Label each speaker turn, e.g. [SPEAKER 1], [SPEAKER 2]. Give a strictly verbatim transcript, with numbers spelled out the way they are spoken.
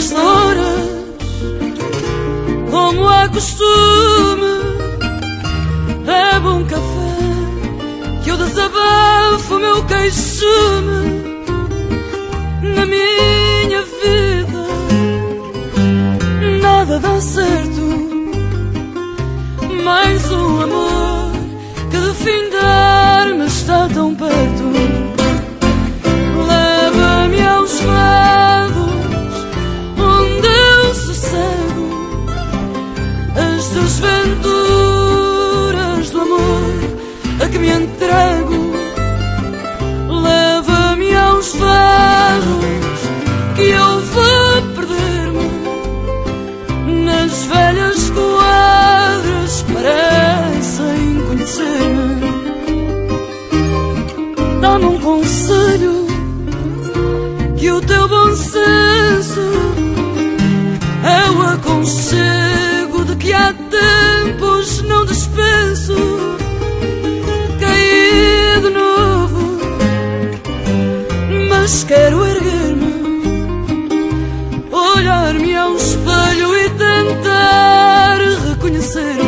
[SPEAKER 1] estas horas, como é costume, é bom café que eu desabafo o meu queixume. Na minha vida nada dá certo, mais um amor que de findar-me está tão perto. Leva-me aos lados onde eu sossego as desventuras do amor a que me entrego. Leva-me aos lados que eu vou perder-me nas velhas quadras que parecem conhecer-me. Dá-me um conselho que o teu bom senso é o aconchego de que há tempos não dispenso. Caí de novo, mas quero erguer-me, olhar-me ao espelho e tentar reconhecer-me.